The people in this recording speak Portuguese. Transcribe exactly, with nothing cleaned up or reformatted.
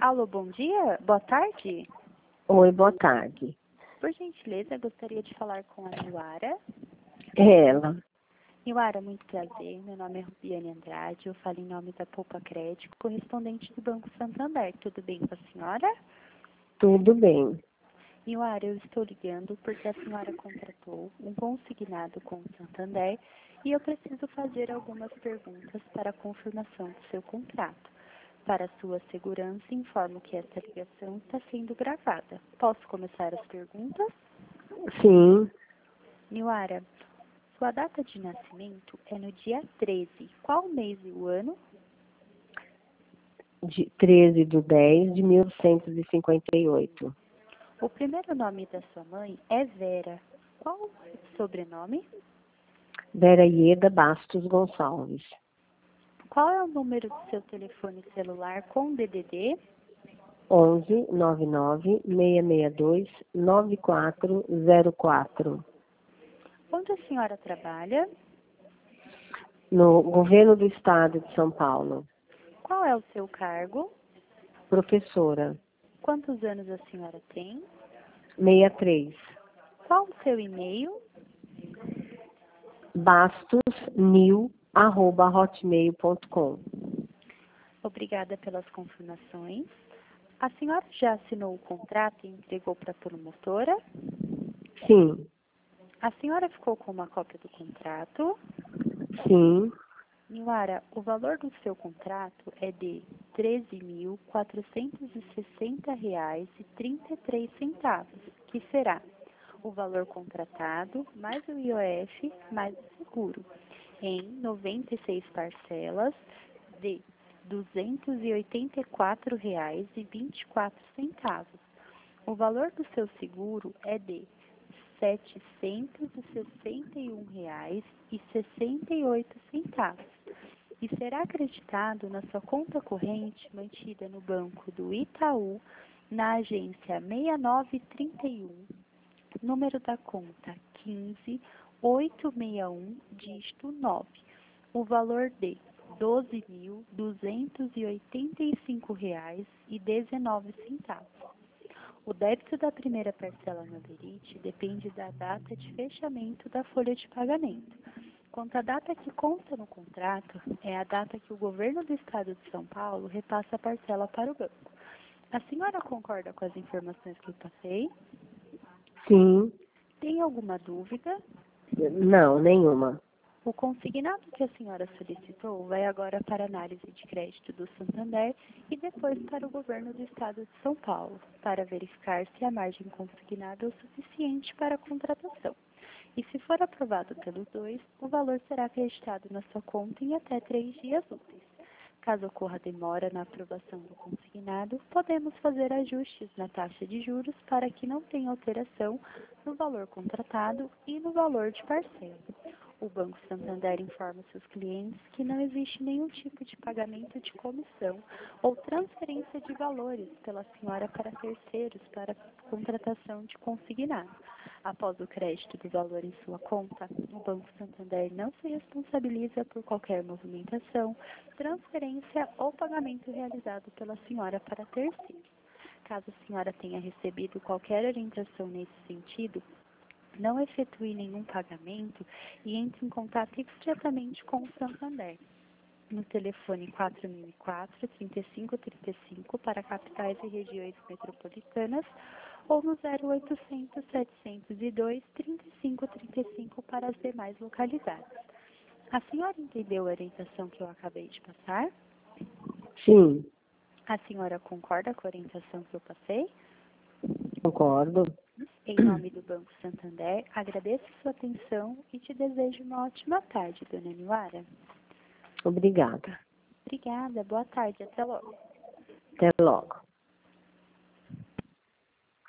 Alô, bom dia? Boa tarde? Oi, boa tarde. Por gentileza, gostaria de falar com a Niwara. É ela. Niwara, muito prazer. Meu nome é Rubiane Andrade. Eu falo em nome da Poupa Crédito, correspondente do Banco Santander. Tudo bem com a senhora? Tudo bem. Niwara, eu estou ligando porque a senhora contratou um consignado com o Santander e eu preciso fazer algumas perguntas para a confirmação do seu contrato. Para sua segurança, informo que esta ligação está sendo gravada. Posso começar as perguntas? Sim, Niwara, sua data de nascimento é no dia treze. Qual mês e o ano? de treze de dez de mil novecentos e cinquenta e oito. O primeiro nome da sua mãe é Vera. Qual o sobrenome? Vera Ieda Bastos Gonçalves. Qual é o número do seu telefone celular com D D D? onze nove nove seis seis dois nove quatro zero quatro. Onde a senhora trabalha? No Governo do Estado de São Paulo. Qual é o seu cargo? Professora. Quantos anos a senhora tem? sessenta e três. Qual o seu e-mail? bastosnil arroba hotmail ponto com. Obrigada pelas confirmações. A senhora já assinou o contrato e entregou para a promotora? Sim, A senhora ficou com uma cópia do contrato? sim, Niwara, o valor do seu contrato é de treze mil quatrocentos e sessenta reais e trinta e três centavos, que será o valor contratado mais o I O F mais o seguro, em noventa e seis parcelas de duzentos e oitenta e quatro reais e vinte e quatro centavos. O valor do seu seguro é de setecentos e sessenta e um reais e sessenta e oito centavos e será acreditado na sua conta corrente mantida no Banco do Itaú, na agência seis nove três um, número da conta quinze oito seis um, dígito nove, o valor de doze mil duzentos e oitenta e cinco reais e dezenove centavos. O débito da primeira parcela no Verite depende da data de fechamento da folha de pagamento. Quanto à data que consta no contrato, é a data que o governo do estado de São Paulo repassa a parcela para o banco. A senhora concorda com as informações que eu passei? sim. Tem alguma dúvida? Não, nenhuma. O consignado que a senhora solicitou vai agora para a análise de crédito do Santander e depois para o governo do estado de São Paulo, para verificar se a margem consignada é o suficiente para a contratação. E se for aprovado pelos dois, o valor será acreditado na sua conta em até três dias úteis. Caso ocorra demora na aprovação do consignado, podemos fazer ajustes na taxa de juros para que não tenha alteração no valor contratado e no valor de parcela. O Banco Santander informa seus clientes que não existe nenhum tipo de pagamento de comissão ou transferência de valores pela senhora para terceiros para contratação de consignado. Após o crédito do valor em sua conta, o Banco Santander não se responsabiliza por qualquer movimentação, transferência ou pagamento realizado pela senhora para terceiros. Caso a senhora tenha recebido qualquer orientação nesse sentido, não efetue nenhum pagamento e entre em contato imediatamente com o Santander no telefone quatro mil e quatro, trinta e cinco trinta e cinco para capitais e regiões metropolitanas ou no zero oitocentos, setecentos e dois, trinta e cinco trinta e cinco para as demais localidades. A senhora entendeu a orientação que eu acabei de passar? Sim, A senhora concorda com a orientação que eu passei? concordo. Em nome do Banco Santander, agradeço sua atenção e te desejo uma ótima tarde, dona Niwara. Obrigada. Obrigada, boa tarde, até logo. Até logo.